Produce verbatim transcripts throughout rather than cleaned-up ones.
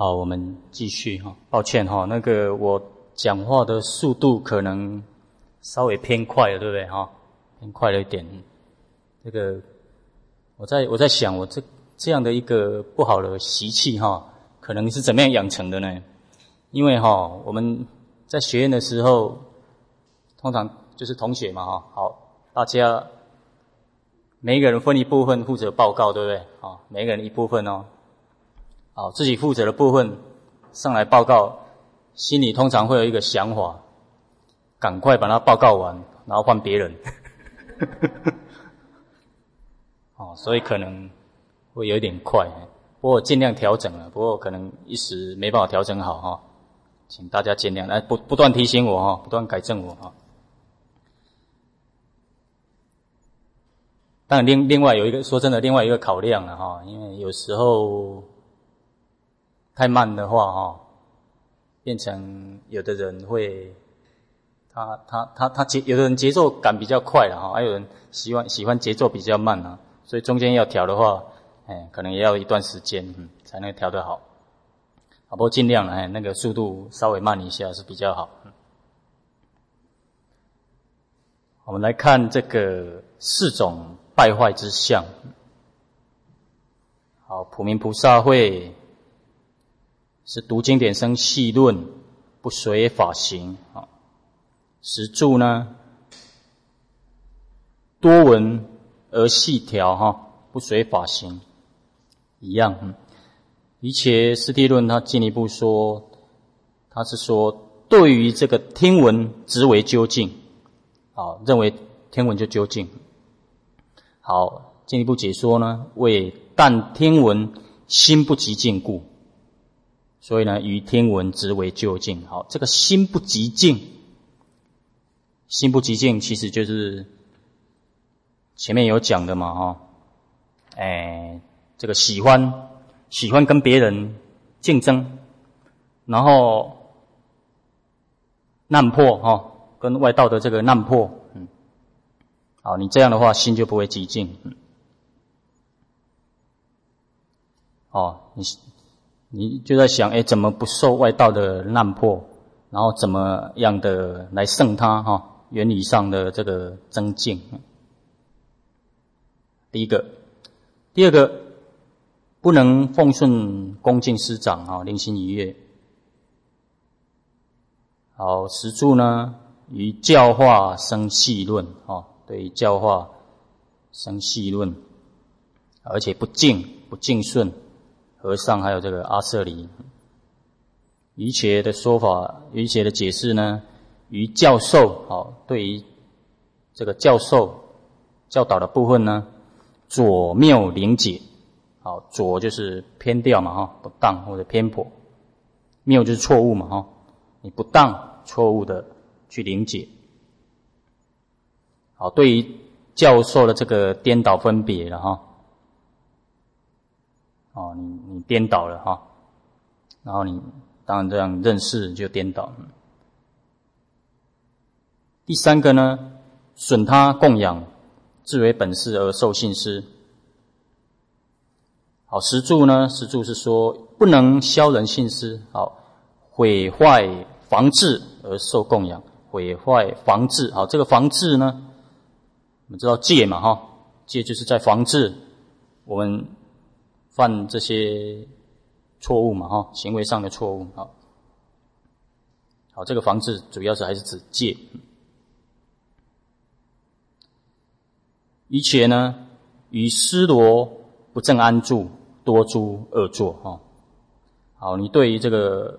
好，我们继续哈。抱歉哈，那个我讲话的速度可能稍微偏快了，对不对哈？偏快了一点。这个我在我在想，我这这样的一个不好的习气哈，可能是怎么样养成的呢？因为哈，我们在学院的时候，通常就是同学嘛哈，好，大家每一个人分一部分负责报告，对不对？好，每一个人一部分哦。好，自己负责的部分上来报告，心里通常会有一个想法，赶快把它报告完，然后换别人。哦，所以可能会有点快，不过尽量调整了，不过可能一时没办法调整好哈，请大家见谅，来不不断提醒我哈，不断改正我哈。当然另另外有一个，说真的，另外一个考量了哈，因为有时候太慢的话哈，变成有的人会，他他他他节，有的人节奏感比较快了哈，还有人喜欢喜欢节奏比较慢啊，所以中间要调的话，哎，可能也要一段时间，嗯，才能调得好。好，不过尽量哎，那个速度稍微慢一下是比较好。嗯，我们来看这个四种败坏之相。好，普明菩萨会是读经典生细论，不随法行啊。实住呢，多闻而细调哈，不随法行，一样。嗯，而且释谛论他进一步说，他是说对于这个听闻执为究竟，啊，认为听闻就究竟。好，进一步解说呢，为但听闻心不极静故。所以呢，于听闻执为究竟。好，这个心不极静，心不极静其实就是前面有讲的嘛，哈，哎，这个喜欢喜欢跟别人竞争，然后难破哈，跟外道的这个难破，嗯，好，你这样的话心就不会极静，嗯，哦，你。你就在想，哎，怎么不受外道的难破，然后怎么样的来胜他哈？原理上的这个增进。第一个，第二个，不能奉顺恭敬师长哈，灵心愉悦。好，实住呢，于教化生细论哈，对于教化生细论，而且不敬不敬顺。和尚还有这个阿舍离，瑜伽的说法，瑜伽的解释呢，于教授，好，对于这个教授教导的部分呢，左谬灵解，好，左就是偏掉嘛哈，不当或者偏颇，谬就是错误嘛哈，你不当错误的去灵解，好，对于教授的这个颠倒分别了哈。哦，你你颠倒了哈，然后你当然这样认识就颠倒了。第三个呢，损他供养，自为本事而受信施。好，实住呢，实住是说不能消人信施，好，毁坏防治而受供养，毁坏防治，好，这个防治呢，我们知道戒嘛哈，戒就是在防治我们犯这些错误嘛哈，行为上的错误，好，好，这个防治主要是还是指戒。而且呢，与尸罗不正安住，多诸恶作哈。好，你对于这个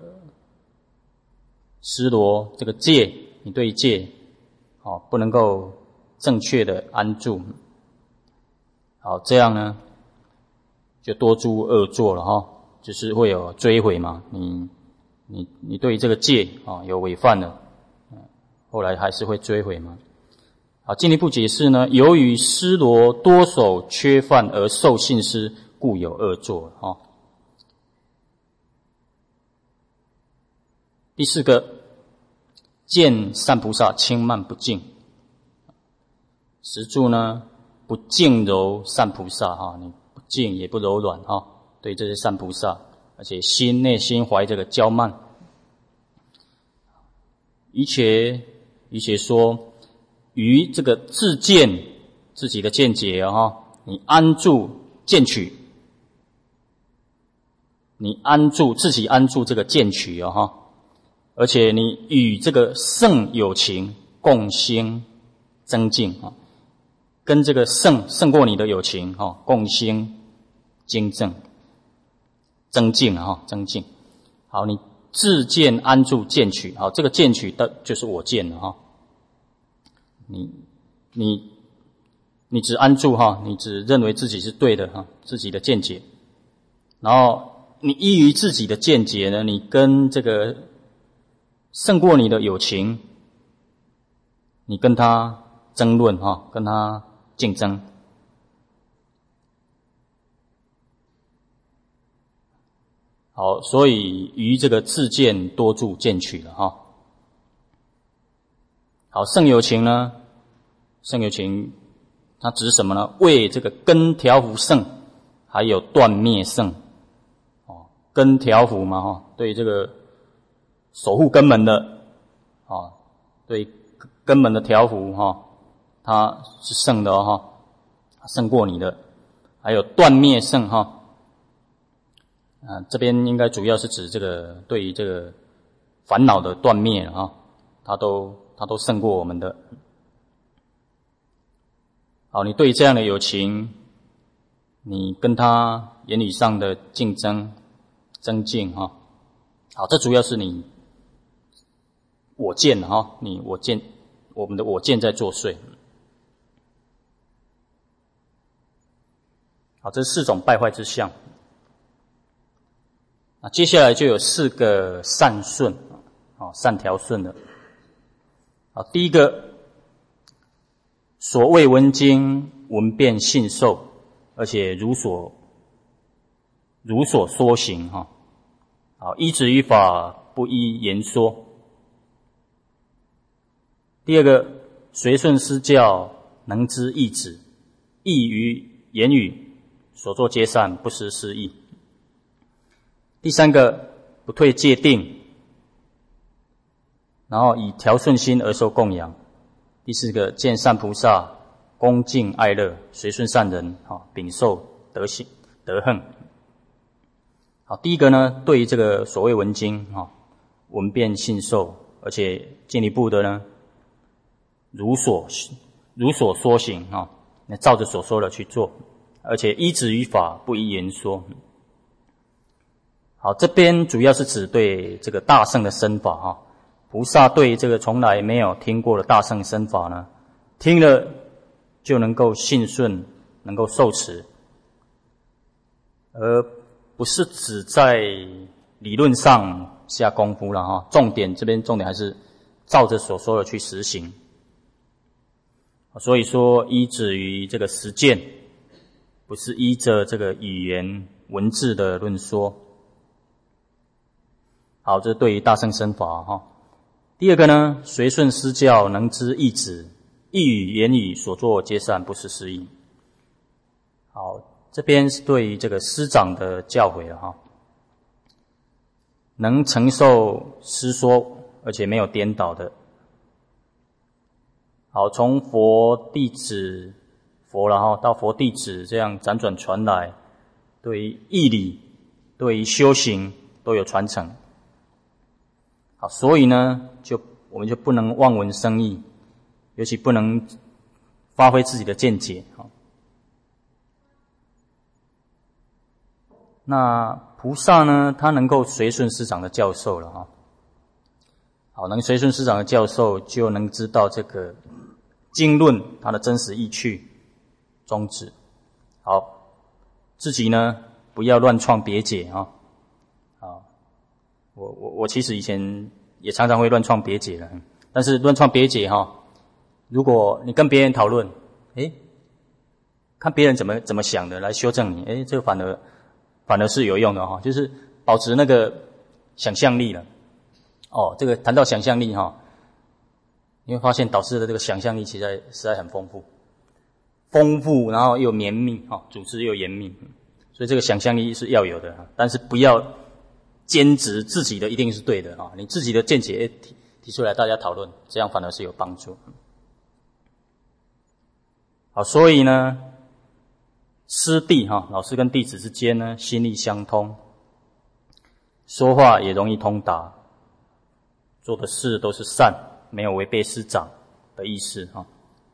尸罗这个戒，你对于戒，好，不能够正确的安住，好，这样呢，就多诸恶作了哈，就是会有追悔嘛。你你你对于这个戒啊有违犯了，后来还是会追悔嘛。好，进一步解释呢，由于尸罗多守缺犯而受信施，故有恶作哈。第四个，见善菩萨轻慢不敬，实住呢不敬柔善菩萨哈，你不敬也不柔软哈，对这些善菩萨而且心内心怀这个骄慢。于且于且说，于这个自见自己的见解啊、哦，你安住见取，你安住自己安住这个见取啊、哦、哈，而且你与这个圣有情共兴增进啊、哦，跟这个圣胜过你的友情哈、哦，共兴精正增进啊、哦、增进。好，你自见安住见取，好，这个见取的就是我见了哈、哦。你你你只安住哈，你只认为自己是对的哈，自己的见解。然后你依于自己的见解呢，你跟这个胜过你的友情，你跟他争论哈，跟他竞争。好，所以于这个自见多助见取了哈。好，圣有情呢，圣有情它指什么呢？为这个根调伏圣，还有断灭圣。哦，根调伏嘛哈，对这个守护根门的，啊，对根门的调伏哈，它是圣的哦哈，胜过你的。还有断灭圣哈。啊，这边应该主要是指这个对于这个烦恼的断灭啊，它都它都胜过我们的。好，你对于这样的友情，你跟他言语上的竞争增进哈。好，这主要是你我见哈，你我见我们的我见在作祟。好，这四种败坏之相。那接下来就有四个善顺，啊，善调顺的。好，第一个，所谓闻经闻变信受，而且如所如所说行哈。好，依止于法，不依言说。第二个，随顺师教，能知义旨，义于言语，所作皆善，不失师意。第三个，不退戒定，然后以调顺心而受供养。第四个，见善菩萨，恭敬爱乐，随顺善人，好，秉受德行德行。好，第一个呢，对于这个所谓闻经哈，闻变信受，而且进一步的呢，如所如所说行哈，那照着所说的去做，而且依止于法，不依言说。好，这边主要是指对这个大乘的身法哈，菩萨对这个从来没有听过的大乘身法呢，听了就能够信顺，能够受持，而不是只在理论上下功夫了哈。重点这边重点还是照着所说的去实行。所以说依止于这个实践，不是依着这个语言文字的论说。好，这是对于大乘身法哈。第二个呢，随顺师教，能知义旨，意语言语所作皆善，不失师意。好，这边是对于这个师长的教诲了哈，能承受师说，而且没有颠倒的。好，从佛弟子佛然后到佛弟子这样辗转传来，对于义理，对于修行都有传承。好，所以呢，就我们就不能望文生义，尤其不能发挥自己的见解。好，那菩萨呢，他能够随顺师长的教授了哈。好，能随顺师长的教授，就能知道这个经论它的真实意趣宗旨。好，自己呢不要乱创别解啊。好，我我我其实以前也常常会乱创别解的，但是乱创别解哈，如果你跟别人讨论，诶，看别人怎么怎么想的来修正你，诶，这个反而反而是有用的哈，就是保持那个想象力了。哦，这个谈到想象力哈，你会发现导师的这个想象力其实实在很丰富，丰富然后又绵密哈，组织又严密，所以这个想象力是要有的，但是不要坚持自己的一定是对的啊，你自己的见解提提出来，大家讨论，这样反而是有帮助。好，所以呢，师弟哈，老师跟弟子之间呢，心意相通，说话也容易通达，做的事都是善，没有违背师长的意思哈。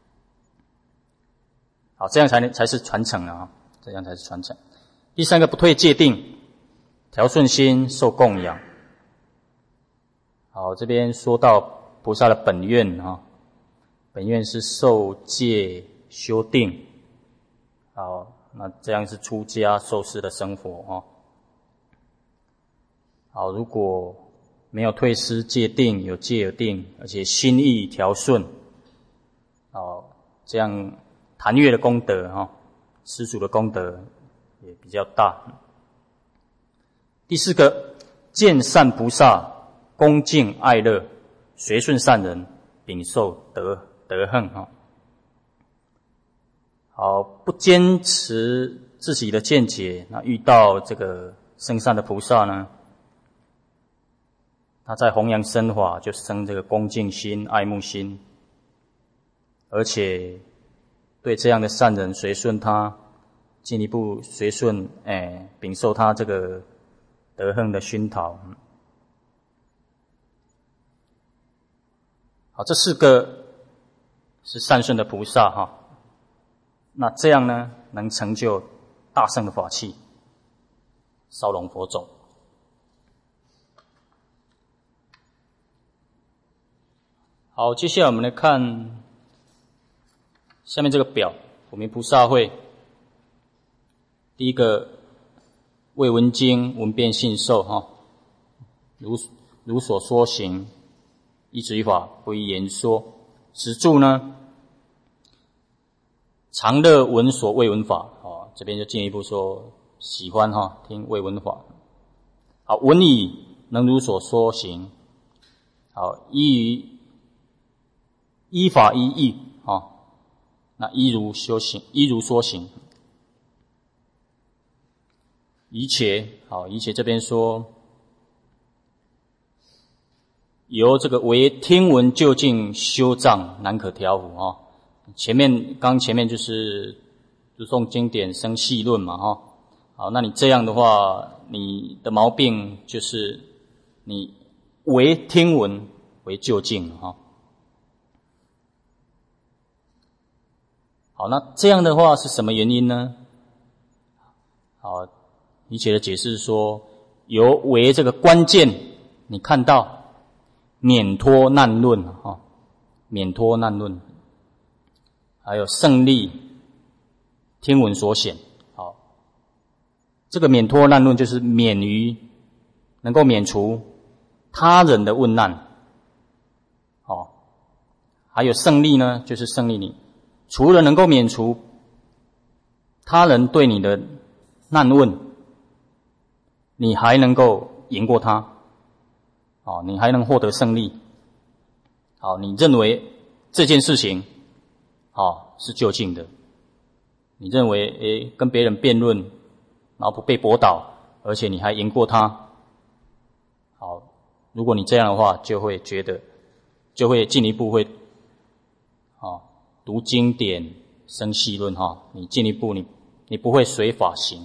好，这样才能才是传承啊，这样才是传承。第三个，不退戒定，调顺心，受供养。好，这边说到菩萨的本愿哈，本愿是受戒修定。好，那这样是出家受持的生活哈。好，如果没有退失戒定，有戒有定，而且心意调顺，哦，这样檀越的功德哈，施主的功德也比较大。第四个，见善菩萨，恭敬爱乐，随顺善人，秉受德德行哈。好，不坚持自己的见解，那遇到这个圣善的菩萨呢，他在弘扬僧法就生这个恭敬心、爱慕心，而且对这样的善人随顺他，进一步随顺，哎，秉受他这个德行的熏陶。好，这四个是善顺的菩萨哈。那这样呢，能成就大乘的法器，烧龙佛种。好，接下来我们来看下面这个表，普明菩萨会。第一个，未闻经，闻变信受哈，如如所说行，依止于法，不依言说。实住呢，常乐闻所未闻法，哦，这边就进一步说喜欢哈听未闻法。好，闻已能如所说行，好，依于依法依义，哦，那依如修行，依如说行。一切，好，一切这边说由这个为听闻究竟修障难可调伏啊。前面刚前面就是读诵经典生细论嘛哈，好，那你这样的话，你的毛病就是你为听闻为究竟哈。好，那这样的话是什么原因呢？好，一切的解释说，由为这个关键，你看到免脱难论哈，免脱难论。还有胜利听闻所显，好，这个免脱难论就是免于能够免除他人的问难，好，还有胜利呢，就是胜利你除了能够免除他人对你的难问，你还能够赢过他，好，你还能获得胜利，好，你认为这件事情好，是究竟的。你认为，诶，跟别人辩论，然后不被驳倒，而且你还赢过他。好，如果你这样的话，就会觉得，就会进一步会，啊，读经典生细论哈。你进一步，你你不会随法行。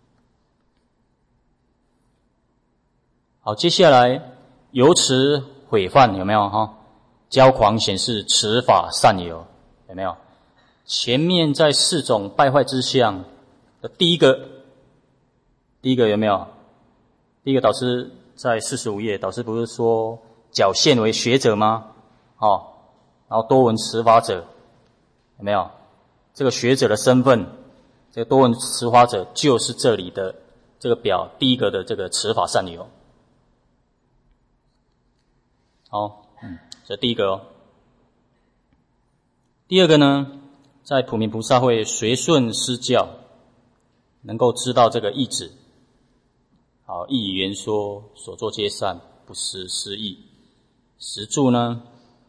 好，接下来由持毁犯有没有哈？骄狂显示持法善有。有没有？前面在四种败坏之相的第一个，第一个有没有？第一个导师在四十五页，导师不是说矫现为学者吗？哦，然后多闻持法者，有没有？这个学者的身份，这个多闻持法者就是这里的这个表第一个的这个持法善有。好，嗯，这第一个哦。第二个呢，在普明菩萨会随顺师教，能够知道这个义旨。好，义以圆说，所作皆善，不失师意。实住呢，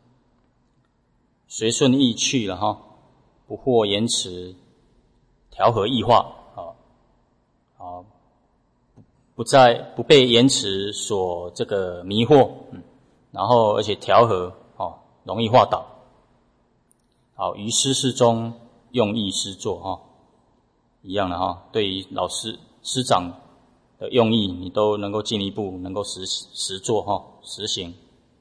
随顺意去了哈，不惑言辞，调和异化，好，好， 不在不被言辞所这个迷惑，嗯，然后而且调和，哦，容易化导。好，于师事中用意施作，哈、哦，一样的哈、哦。对于老师师长的用意，你都能够进一步能够实实做哈、哦，实行。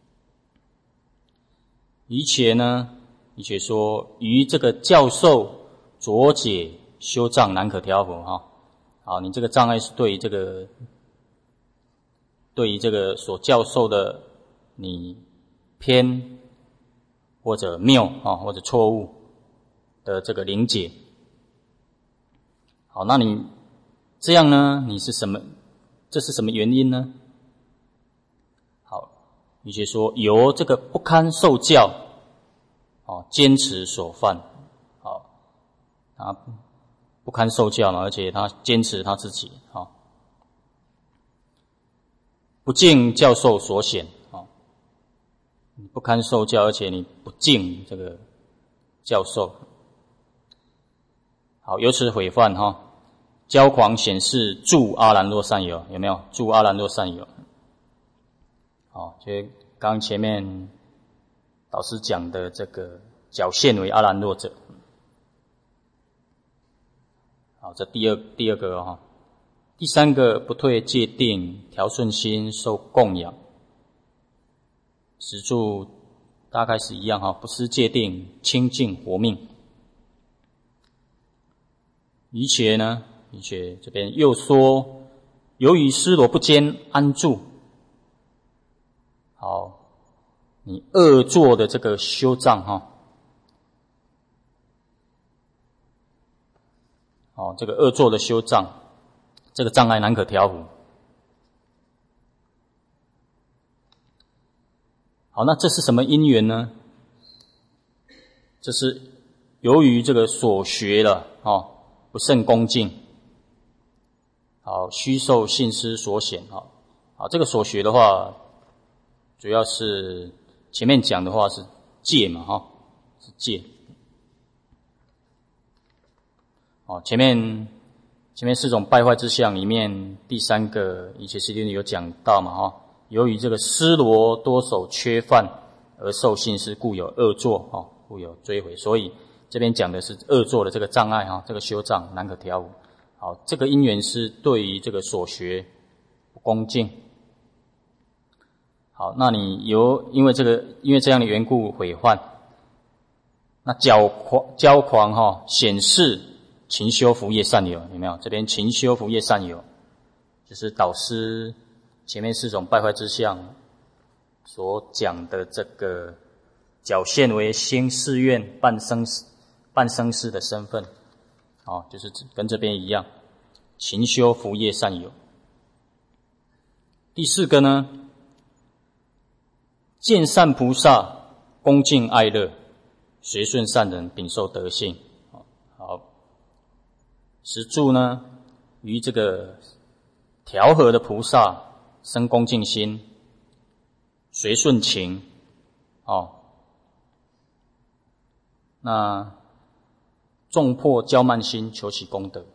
于且呢，于且说于这个教授着解修障难可调伏哈、哦。好，你这个障碍是对于这个对于这个所教授的你偏或者谬啊，或者错误的这个理解。好，那你这样呢？你是什么？这是什么原因呢？好，于且说由这个不堪受教，哦，坚持所犯，好，他不堪受教嘛，而且他坚持他自己，好，不敬教授所显，好，你不堪受教，而且你不敬这个教授，好，由此毁犯哈。骄狂显示助阿兰若善友，有没有？助阿兰若善友。好，就刚前面导师讲的这个矫现为阿兰若者。好，这第二第二个哈、哦，第三个不退戒定，调顺心，受供养。实住大概是一样哈，不失戒定，清净活命。于且呢？而且这边又说，由于失罗不坚安住，好，你恶作的这个修障哈，好，这个恶作的修障，这个障碍难可调伏。好，那这是什么因缘呢？这是由于这个所学了哦，不甚恭敬。好，虚受信师所显，好，好，这个所学的话，主要是前面讲的话是戒嘛，哈，是戒。好，前面前面四种败坏之相里面，第三个以前师弟有讲到嘛，哈，由于这个失罗多守缺犯而受信师，故有恶作，哈，故有追悔，所以这边讲的是恶作的这个障碍，哈，这个修障难可调伏。好，这个因缘是对于这个所学不恭敬。好，那你由因为这个因为这样的缘故毁患，那骄狂骄狂哈、哦，显示勤修福业善友，有没有？这边勤修福业善友，就是导师前面四种败坏之相所讲的这个矫现为兴誓愿半生半生世的身份。哦，就是跟这边一样，勤修福业善友。第四个呢，见善菩萨，恭敬爱乐，随顺善人，禀受德性。好，实住呢，于这个调和的菩萨生恭敬心，随顺情。哦，那重破骄慢心，求其功德。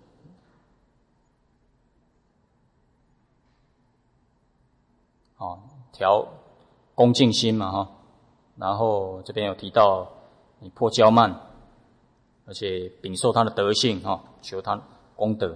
哦，调恭敬心嘛，哈。然后这边有提到，你破骄慢，而且禀受他的德性，哈，求他功德。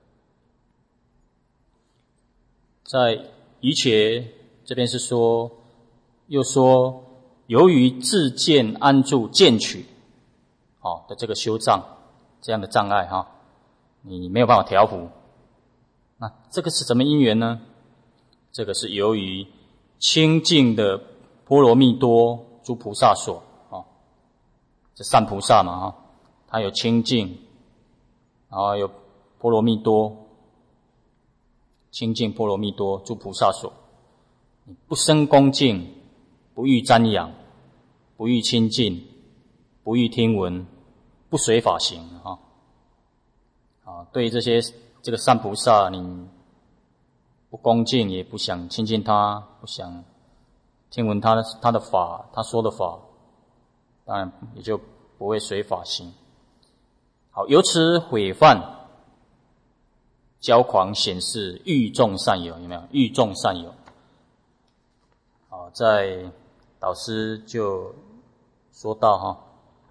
在于且这边是说，又说由于自见安住见取。哦的这个修障，这样的障碍哈，你没有办法调伏。那这个是什么因缘呢？这个是由于清净的波罗蜜多诸菩萨所啊，这善菩萨嘛哈，他有清净，然后有波罗蜜多，清净波罗蜜多诸菩萨所，你不生恭敬，不欲瞻仰，不欲亲近，不欲听闻，不随法行啊！啊，对于这些这个善菩萨，你不恭敬，也不想亲近他，不想听闻他的他的法，他说的法，当然也就不会随法行。好，由此毁犯， 骄狂显示欲众善友，有没有？欲众善友。好，在导师就说到哈，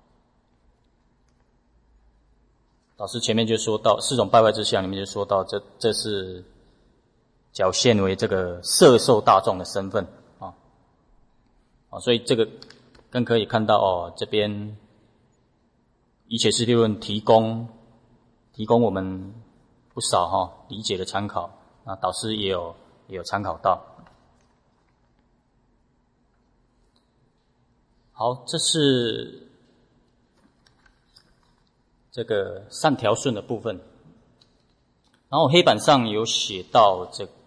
导师前面就说到四种败坏之相里面就说到，这这是表现为这个摄受大众的身份啊，啊，所以这个更可以看到哦，这边一切实地论提供提供我们不少哈、哦、理解的参考，那导师也有也有参考到。好，这是这个善调顺的部分，然后黑板上有写到这个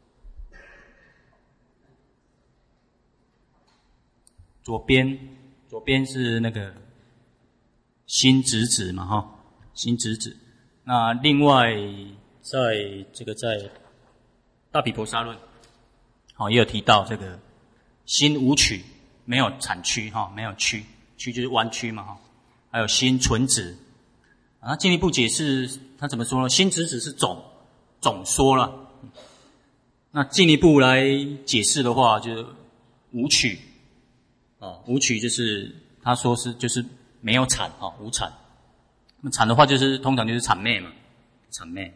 左边，左边是那个心直指嘛哈，心直指。那另外在这个在大毗婆沙论，好也有提到这个心无曲，没有产曲哈，没有曲，曲就是弯曲嘛哈。还有心纯直，啊，进一步解释他怎么说呢？心直指是总总说了，那进一步来解释的话，就是无曲。啊，无曲就是他说是就是没有产啊，无产。那么产的话就是通常就是谄媚嘛，谄媚。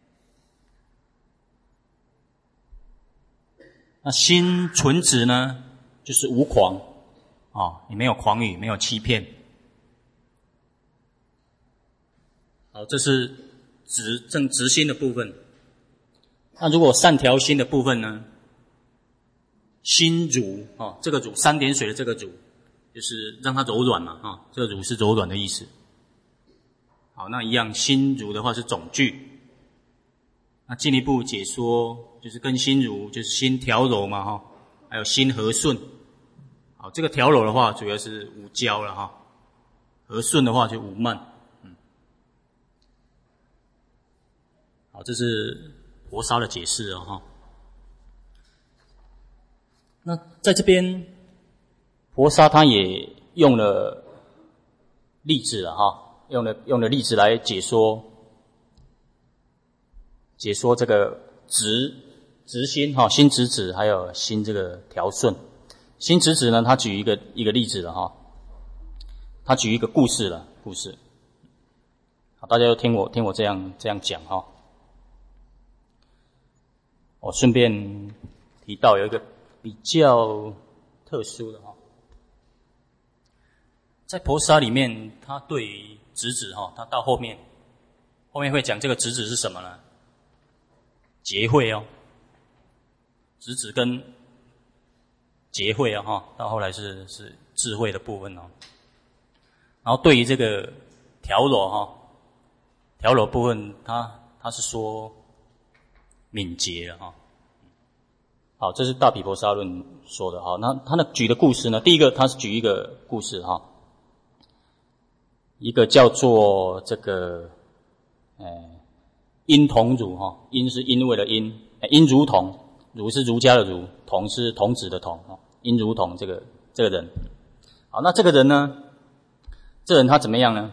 那心纯直呢，就是无狂啊，也没有狂语，没有欺骗。好，这是直正直心的部分。那如果善调心的部分呢？心如哦，这个如三点水的这个如，就是让它柔软嘛啊、哦，这个如是柔软的意思。好，那一样心如的话是总句。那进一步解说，就是跟心如就是心调柔嘛哈、哦，还有心和顺。好，这个调柔的话主要是无骄了哈、哦，和顺的话就无慢。嗯，好，这是婆沙的解释哦哈。哦那在这边，婆沙他也用了例子了哈，用了用了例子来解说解说这个直直心哈，心直指还有心这个调顺。心直指呢，他举一个一个例子了哈，他举一个故事了故事。好，大家就听我听我这样这样讲哈。我顺便提到有一个比较特殊的哈，在婆沙里面，他对于直指哈，他到后面后面会讲这个直指是什么呢？结慧哦，直指跟结慧啊哈，到后来是是智慧的部分哦。然后对于这个调柔哈，调柔部分，他他是说敏捷啊哈。好，这是大毗婆沙论说的。好，那他那举的故事呢？第一个，他是举一个故事哈，一个叫做这个，呃，因童儒哈，因是因为的因，因如童，儒是儒家的儒，童是童子的童，因如童这个这个人。好，那这个人呢，这人他怎么样呢？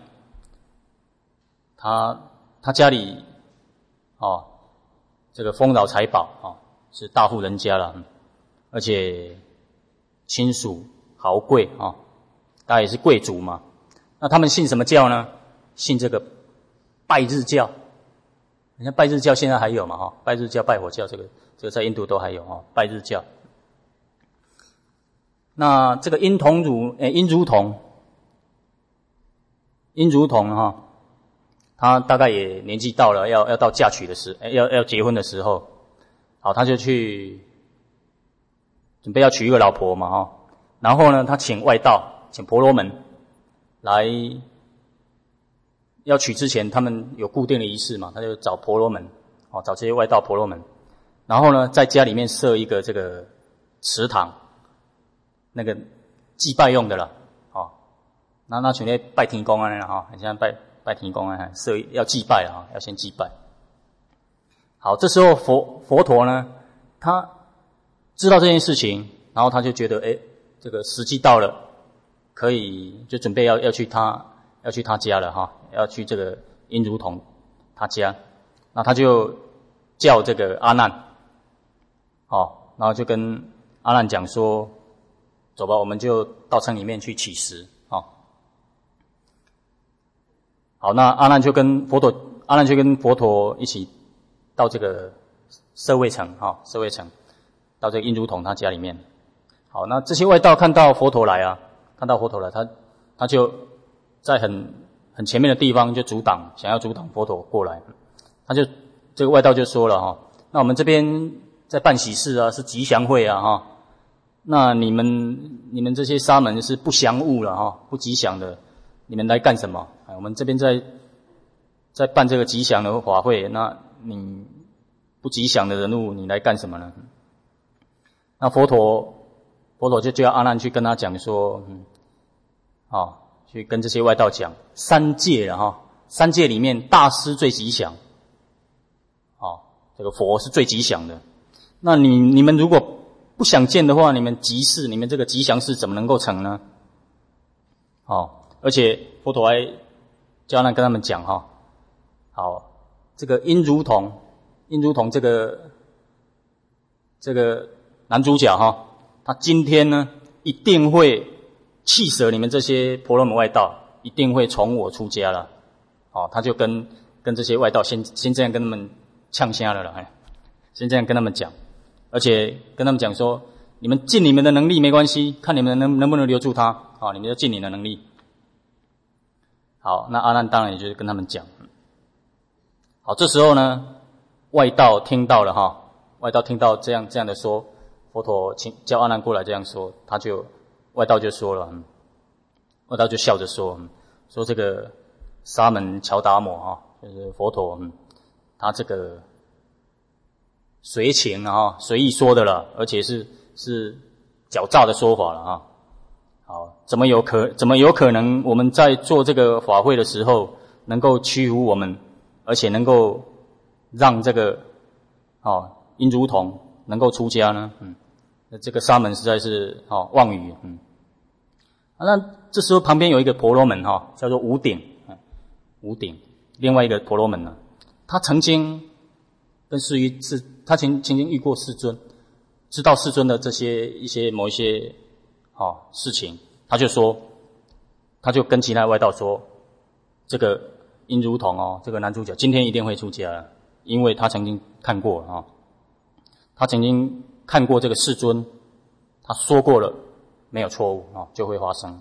他他家里哦，这个丰饶财宝哦。是大户人家了，而且亲属豪贵啊，大家也是贵族嘛。那他们信什么教呢？信这个拜日教。人家拜日教现在还有嘛哈？拜日教、拜火教，这个这个在印度都还有哈。拜日教。那这个因童儒，诶，因如童，因如童哈，他大概也年纪到了，要要到嫁娶的时，要要结婚的时候。好，他就去准备要娶一个老婆嘛哈，然后呢，他请外道，请婆罗门来，要娶之前，他们有固定的仪式嘛，他就找婆罗门，哦，找这些外道婆罗门，然后呢，在家里面设一个这个祠堂，那个祭拜用的了，哦，那那全咧拜天公啊哈，现在拜拜天公啊，设要祭拜啊，要先祭拜。好，这时候佛佛陀呢，他知道这件事情，然后他就觉得，哎，这个时机到了，可以就准备要要去他要去他家了哈，要去这个因如童他家，那他就叫这个阿难，哦，然后就跟阿难讲说，走吧，我们就到城里面去乞食，哦。好，那阿难就跟佛陀，阿难就跟佛陀一起到这个舍卫城，哈、哦，舍卫城，到这个印如童他家里面。好，那这些外道看到佛陀来啊，看到佛陀来，他他就在很很前面的地方就阻挡，想要阻挡佛陀过来。他就这个外道就说了哈、哦，那我们这边在办喜事啊，是吉祥会啊，哈、哦，那你们你们这些沙门是不祥物了哈、哦，不吉祥的，你们来干什么？我们这边在在办这个吉祥的法会，那你不吉祥的人物，你来干什么呢？那佛陀。佛陀就叫阿难去跟他讲说，嗯，哦，去跟这些外道讲三界了哈、哦，三界里面大师最吉祥，哦，这个佛是最吉祥的。那你你们如果不想见的话，你们吉事，你们这个吉祥事怎么能够成呢？哦，而且佛陀还叫阿难跟他们讲哈、哦，好，这个因如同因如同这个这个男主角哈、哦。他今天呢，一定会气舍你们这些婆罗门外道，一定会从我出家了。哦，他就跟跟这些外道先先这样跟他们呛瞎了了，哎，先这样跟他们讲，而且跟他们讲说，你们尽你们的能力没关系，看你们能能不能留住他，哦，你们要尽你的能力。好，那阿难当然也就是跟他们讲。好，这时候呢，外道听到了哈，外道听到这样这样的说。佛陀请叫阿难过来这样说，他就外道就说了，嗯、外道就笑着说，嗯、说这个沙门乔达摩哈、啊，就是佛陀，嗯、他这个随情啊，随意说的了，而且是是狡诈的说法了啊。好，怎么有可怎么有可能我们在做这个法会的时候，能够屈服我们，而且能够让这个哦因如童能够出家呢？嗯。这个沙门实在是哦妄语，嗯，啊，那这时候旁边有一个婆罗门哈、哦，叫做无顶，嗯，无顶，另外一个婆罗门呢，他曾经跟世于是，他曾曾经遇过世尊，知道世尊的这些一些某一些哦事情，他就说，他就跟其他外道说，这个因如童哦，这个男主角今天一定会出家了，因为他曾经看过啊、哦，他曾经。看过这个世尊，他说过了，没有错误啊，就会发生。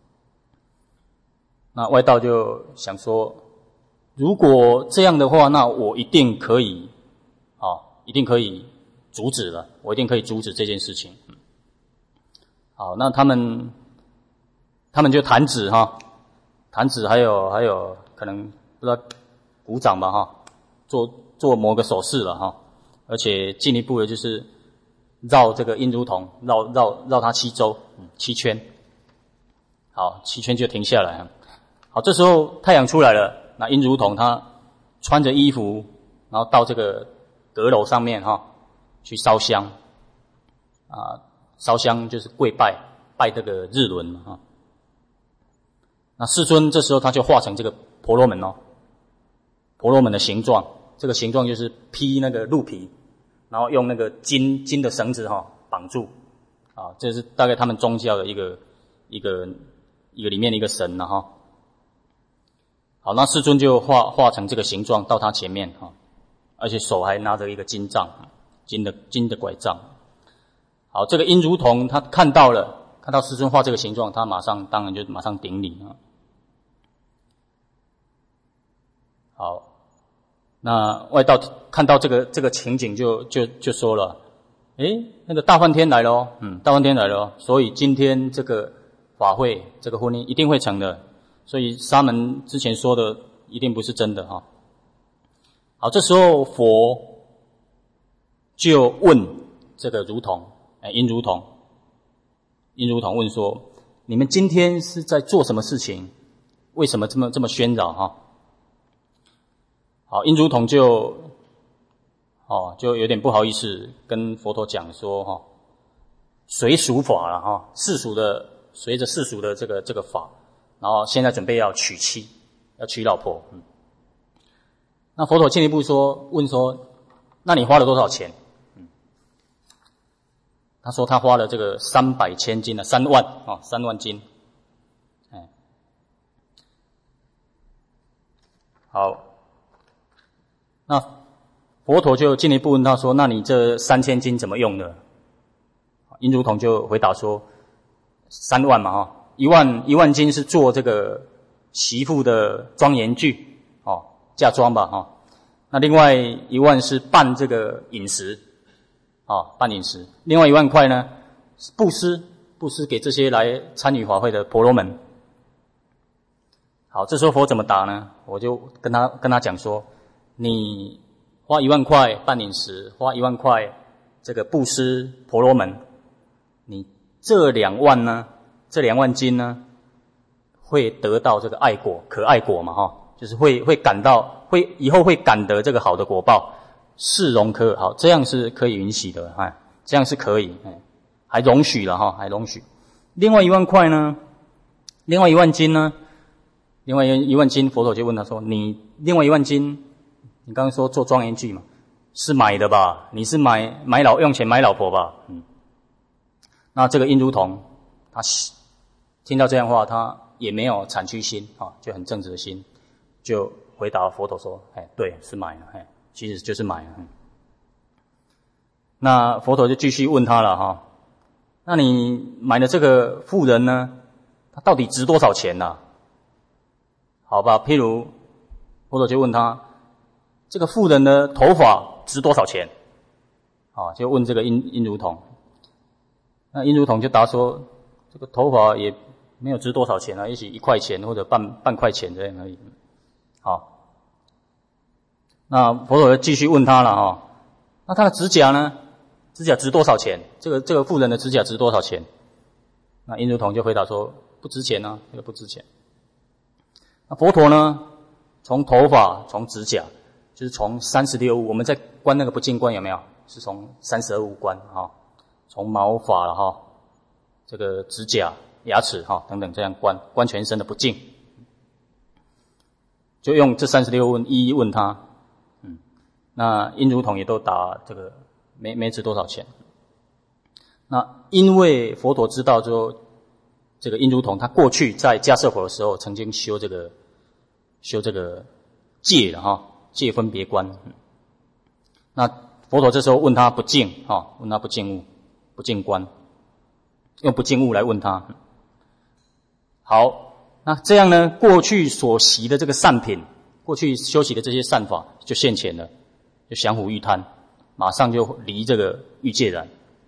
那外道就想说，如果这样的话，那我一定可以，啊，一定可以阻止了，我一定可以阻止这件事情。好，那他们他们就弹指哈，弹指还有还有可能不知道鼓掌吧哈，做做某个手势了哈，而且进一步的就是。绕这个因如童，绕绕绕它七周，嗯，七圈。好，七圈就停下来。好，这时候太阳出来了，那因如童他穿着衣服，然后到这个阁楼上面哈，去烧香。啊，烧香就是跪拜，拜这个日轮嘛哈。那世尊这时候他就化成这个婆罗门哦，婆罗门的形状，这个形状就是披那个鹿皮。然后用那个金金的绳子哈、哦、绑住，啊，这是大概他们宗教的一个一个一个里面的一个神了哈、哦。好，那世尊就化化成这个形状到他前面哈、哦，而且手还拿着一个金杖，金的金的拐杖。好，这个因如童他看到了，看到世尊画这个形状，他马上当然就马上顶礼啊。好。那外道看到这个这个情景就，就就就说了，诶，那个大梵天来了哦，嗯，大梵天来了哦，所以今天这个法会，这个婚姻一定会成的，所以沙门之前说的一定不是真的哈、哦。好，这时候佛就问这个如童，哎，因如童，因如童问说，你们今天是在做什么事情？为什么这么这么喧扰哈？好，因如童就哦就有点不好意思跟佛陀讲说哈，随俗法了哈，世俗的随着世俗的这个这个法，然后现在准备要娶妻，要娶老婆。嗯，那佛陀进一步说问说， 那你花了多少钱？嗯，他说他花了这个三百千金啊，三万啊，三万金。哎，好，那佛陀就进一步问他说：“那你这三千金怎么用的？”印如同就回答说：“三万嘛，哈，一万一万金是做这个媳妇的庄严具，哦，嫁妆吧，哈。那另外一万是办这个饮食，哦，办饮食。另外一万块呢，布施，布施给这些来参与法会的婆罗门。好，这时候佛怎么答呢？我就跟他跟他讲说，你花一万块办饮食，花一万块这个布施婆罗门，你这两万呢，这两万金呢，会得到这个爱果，可爱果嘛，哈，就是会会感到，会以后会感得这个好的果报，是容可好，这样是可以允许的，哎，这样是可以，哎，还容许了哈，还容许。另外一万块呢，另外一万金呢，另外一万金，佛陀就问他说：“你另外一万金，你刚刚说做庄严具嘛，是买的吧？你是买买老用钱买老婆吧？”嗯，那这个印如同他听到这样的话，他也没有产区心啊，就很正直的心，就回答佛陀说：“哎，对，是买了，哎，其实就是买了。嗯”那佛陀就继续问他了哈，那你买的这个妇人呢，他到底值多少钱呢、啊？好吧，譬如佛陀就问他，这个妇人的头发值多少钱？啊，就问这个印印如同。那印如同就答说，这个头发也没有值多少钱啊，也许一块钱或者半半块钱这样而已。好，那佛陀就继续问他了哈，那他的指甲呢？指甲值多少钱？这个这个妇人的指甲值多少钱？那印如同就回答说，不值钱啊，这个不值钱。那佛陀呢，从头发，从指甲，就是从三十六物，我们在观那个不净观有没有？是从三十二物观哈，从毛发了哈，这个指甲、牙齿哈等等这样观，观全身的不净，就用这三十六问一一问他，嗯，那印如同也都答这个没没值多少钱。那因为佛陀知道之后，这个印如同他过去在迦舍佛的时候曾经修这个修这个戒的哈，戒分别观。那佛陀这时候问他不净哈，问他不净物，不净观，用不净物来问他。好，那这样呢，过去所习的这个善品，过去修习的这些善法就现前了，就降伏欲贪，马上就离这个欲界然。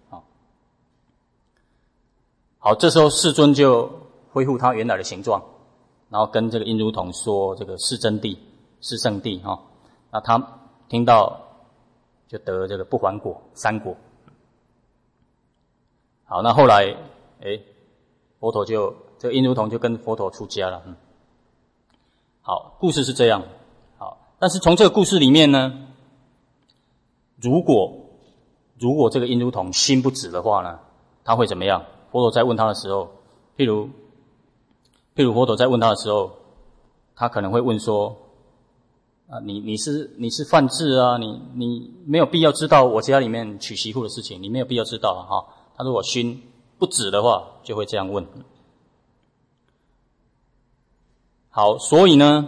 好，这时候世尊就恢复他原来的形状，然后跟这个印如同说这个是真谛、是圣谛哈。那他听到就得这个不还果三果。好，那后来诶佛陀就这个印如同就跟佛陀出家了。嗯，好，故事是这样。好，但是从这个故事里面呢，如果如果这个印如同心不止的话呢，他会怎么样？佛陀在问他的时候，譬如譬如佛陀在问他的时候，他可能会问说：啊，你你是你是犯智啊，你你没有必要知道我家里面娶媳妇的事情，你没有必要知道啊。哈，他如果心不止的话，就会这样问。好，所以呢，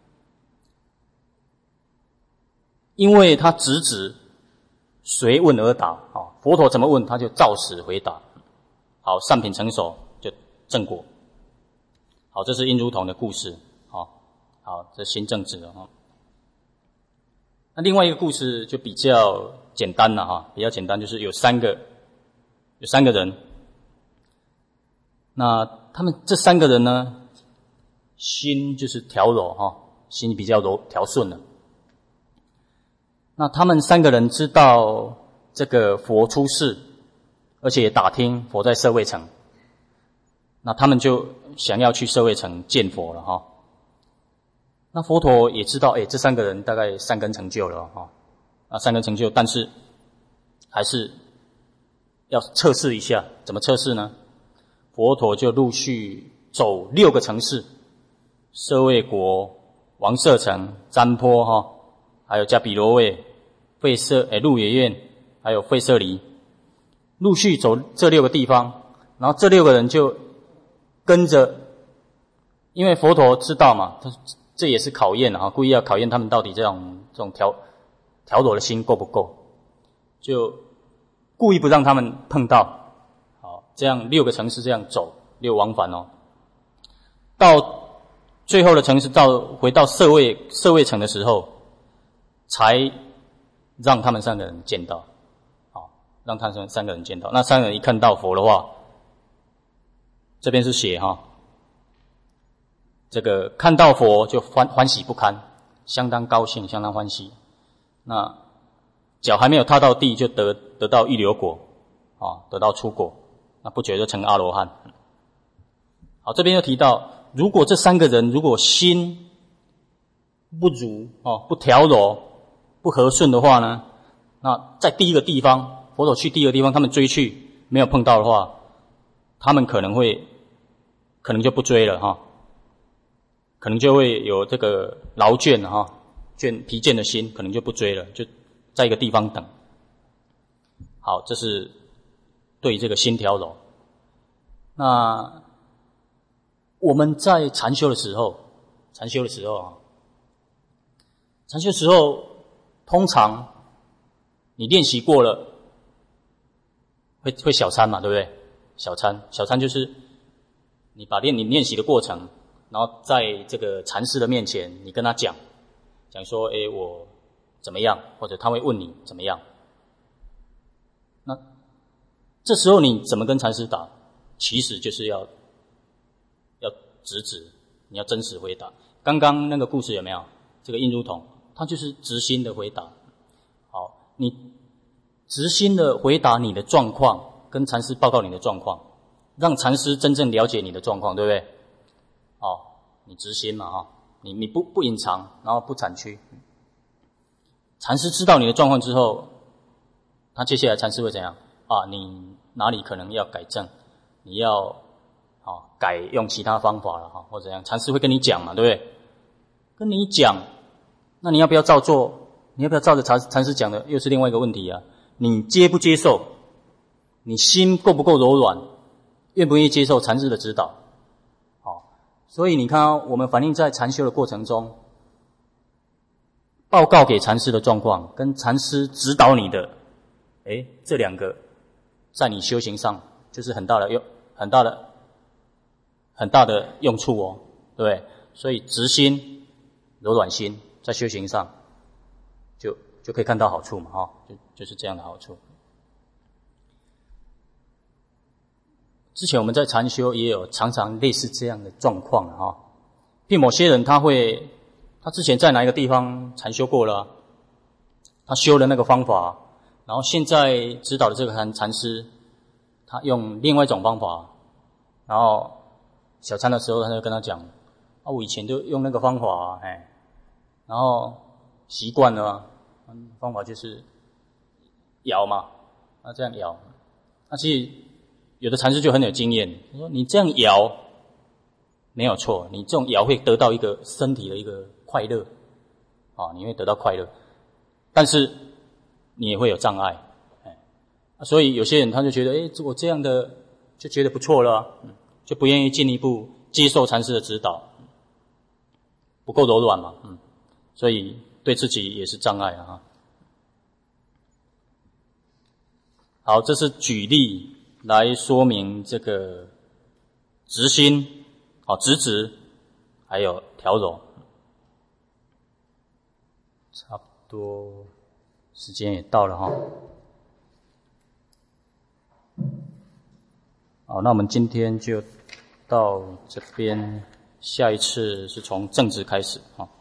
因为他直指随问而答啊，佛陀怎么问，他就照实回答。好，善品成熟就正果。好，这是印如同的故事。好，好，这新正直了哈。那另外一个故事就比较简单了哈，比较简单，就是有三个有三个人。那他们这三个人呢，心就是调柔哈，心比较柔调顺了。那他们三个人知道这个佛出世，而且也打听佛在舍卫城，那他们就想要去舍卫城见佛了哈。那佛陀也知道，哎，这三个人大概三根成就了哈，啊，三根成就，但是还是要测试一下，怎么测试呢？佛陀就陆续走六个城市，舍卫国、王舍城、占坡哈，还有迦毗罗卫、 吠舍诶鹿野苑，还有吠舍离，陆续走这六个地方，然后这六个人就跟着，因为佛陀知道嘛，他这也是考验啊，故意要考验他们到底这种这种调调柔的心够不够，就故意不让他们碰到。好，这样六个城市这样走，六往返哦，到最后的城市到回到舍卫舍卫城的时候，才让他们三个人见到。好，让他们三个人见到。那三个人一看到佛的话，这边是写哈，这个看到佛就欢欢喜不堪，相当高兴，相当欢喜。那脚还没有踏到地，就得得到预流果，啊，得到出果，那不久就成阿罗汉。好，这边又提到，如果这三个人如果心不如哦，不调柔，不和顺的话呢，那在第一个地方，佛陀去第一个地方，他们追去没有碰到的话，他们可能会，可能就不追了哈，可能就会有这个劳倦哈，倦疲倦的心，可能就不追了，就在一个地方等。好，这是对这个心调柔。那我们在禅修的时候，禅修的时候啊，禅修的时候，通常你练习过了，会会小参嘛，对不对？小参，小参就是你把练你练习的过程，然后在这个禅师的面前，你跟他讲，讲说，诶，我怎么样，或者他会问你怎么样。那这时候你怎么跟禅师答？其实就是要要直指，你要真实回答。刚刚那个故事有没有？这个印如童，他就是直心的回答。好，你直心的回答你的状况，跟禅师报告你的状况，让禅师真正了解你的状况，对不对？哦，你直心嘛，哈，你你不不隐藏，然后不产区。禅师知道你的状况之后，他接下来禅师会怎样？啊，你哪里可能要改正？你要啊改用其他方法了哈，或者怎样？禅师会跟你讲嘛，对不对？跟你讲，那你要不要照做？你要不要照着禅禅师讲的？又是另外一个问题啊。你接不接受？你心够不够柔软？愿不愿意接受禅师的指导？好，所以你看啊，我们反映在禅修的过程中，报告给禅师的状况，跟禅师指导你的，诶，这两个在你修行上就是很大的用，很大的很大的用处哦，对不对？所以直心、柔软心在修行上就就可以看到好处嘛，哈，就就是这样的好处。之前我们在禅修也有常常类似这样的状况哈，譬如某些人他会，他之前在哪一个地方禅修过了，他修了那个方法，然后现在指导的这个禅禅师，他用另外一种方法，然后小参的时候他就跟他讲，啊，我以前就用那个方法，哎，然后习惯了啊，方法就是摇嘛，啊这样摇，那其实有的禅师就很有经验，他说你这样摇没有错，你这种摇会得到一个身体的一个快乐，啊，你会得到快乐，但是你也会有障碍，哎，所以有些人他就觉得，哎，我这样的就觉得不错了啊，就不愿意进一步接受禅师的指导，不够柔软嘛，嗯，所以对自己也是障碍啊。好，这是举例来说明这个直心，好，直指，还有调柔。差不多时间也到了哈。好，那我们今天就到这边，下一次是从正直开始哈。